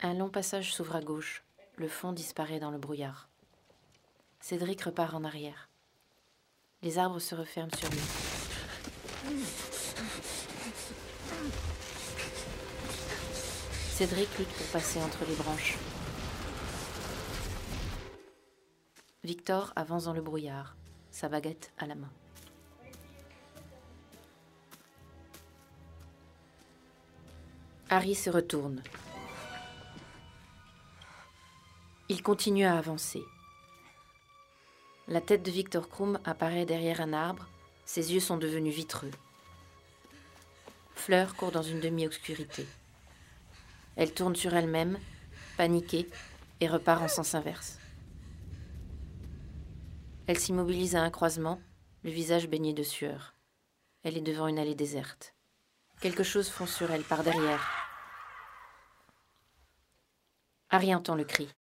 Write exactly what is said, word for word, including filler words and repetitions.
Un long passage s'ouvre à gauche. Le fond disparaît dans le brouillard. Cédric repart en arrière. Les arbres se referment sur lui. Cédric lutte pour passer entre les branches. Victor avance dans le brouillard, sa baguette à la main. Harry se retourne. Il continue à avancer. La tête de Victor Krum apparaît derrière un arbre, ses yeux sont devenus vitreux. Fleur court dans une demi-obscurité. Elle tourne sur elle-même, paniquée, et repart en sens inverse. Elle s'immobilise à un croisement, le visage baigné de sueur. Elle est devant une allée déserte. Quelque chose fonce sur elle par derrière. Harry entend le cri.